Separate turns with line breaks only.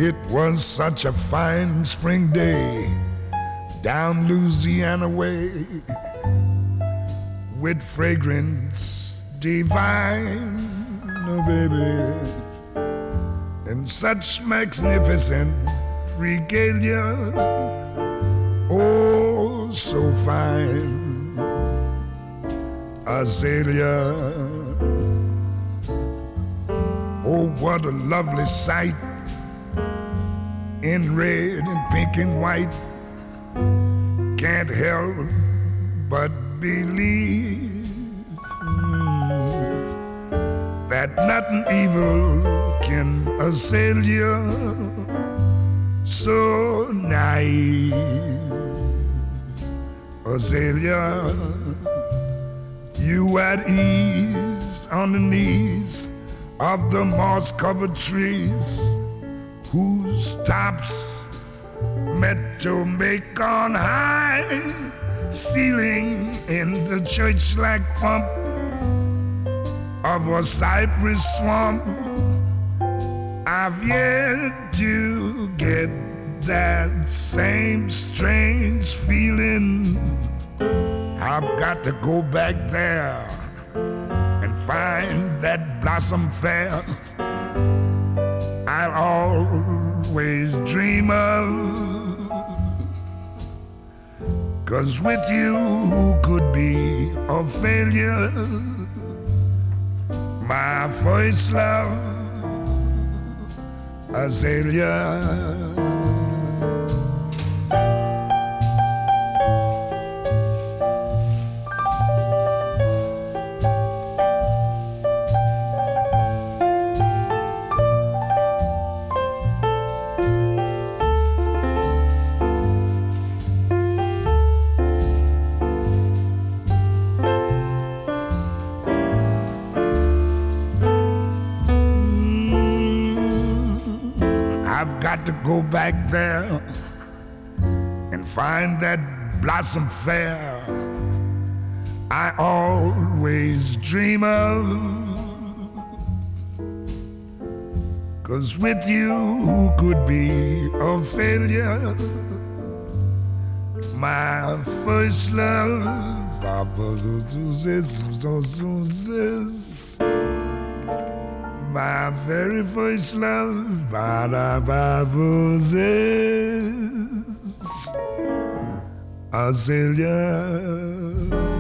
It was such a fine spring day down Louisiana way, with fragrance divine, oh baby, and such magnificent regalia, oh so fine, azalea. Oh, what a lovely sight, in red and pink and white. Can't help but believe that nothing evil can assail you. So naive, azalea, you at ease on the knees of the moss-covered trees, whose tops met to make on high ceiling in the church-like pump of a cypress swamp. I've yet to get that same strange feeling. I've got to go back there and find that blossom fair I'll always dream of. 'Cause with you who could be a failure, my first love, azalea. I've got to go back there and find that blossom fair I always dream of. 'Cause with you who could be a failure, my first love, my very first love, azalea.